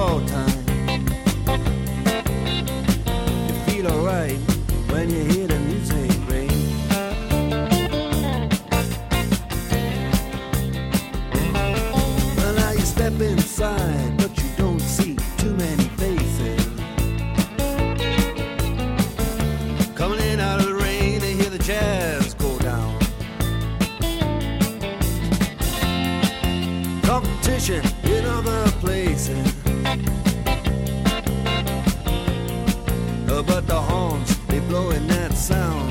fall time. You feel alright when you hear the music ring. Well, now you step inside, but you don't see too many faces. Coming in out of the rain to hear the jazz go down. Competition in other places, but the horns, they blowing that sound.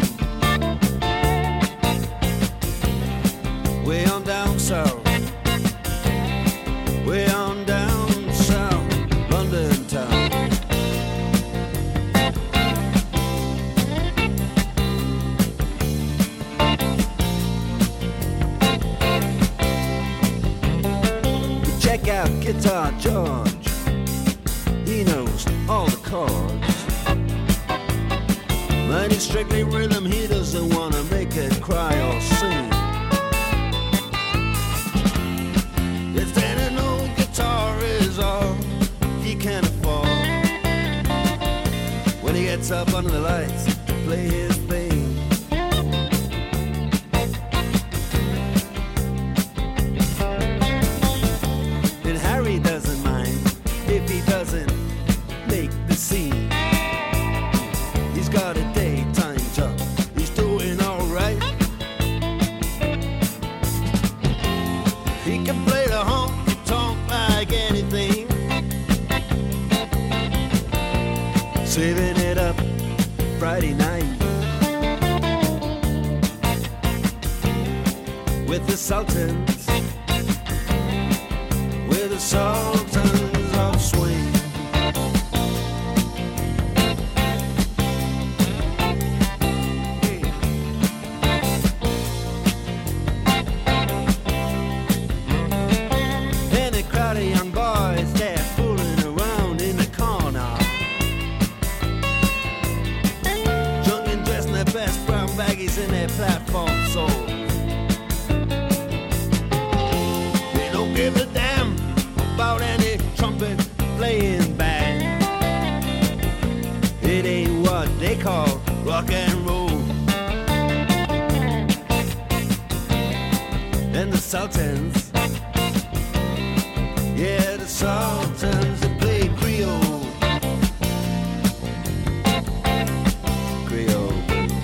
Way on down south, way on down south, London town. Check out Guitar George, he knows all the chords. But it's strictly rhythm, he doesn't wanna make it cry or sing. If then an old guitar is all he can afford, when he gets up under the lights to play his thing. And Harry doesn't mind if he doesn't make the scene. He's got a daytime job, he's doing alright. He can play the honky-tonk like anything, saving it up Friday night with the Sultans, with the Sultans of Swing. Young boys, they're fooling around in the corner, drunk and dressed in their best brown baggies in their platform soles. They don't give a damn about any trumpet playing band. It ain't what they call rock and roll. And the Sultans, yeah, the Sultans, they play Creole. Creole.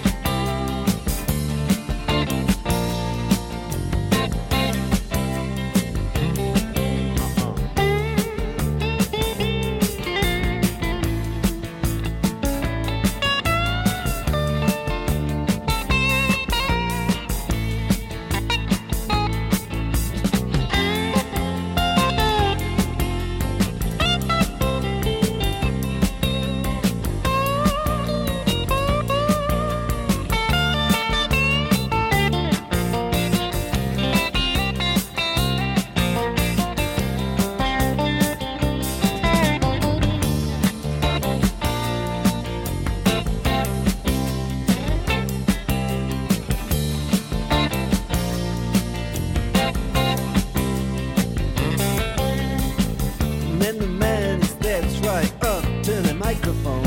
And the man steps right up to the microphone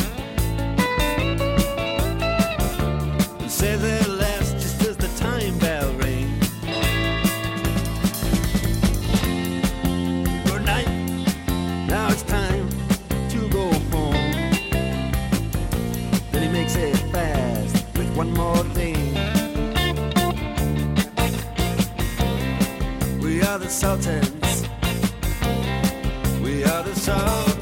and says at last, just as the time bell rings, good night, now it's time to go home. Then he makes it fast with one more thing. We are the Sultans, we are the Sultans.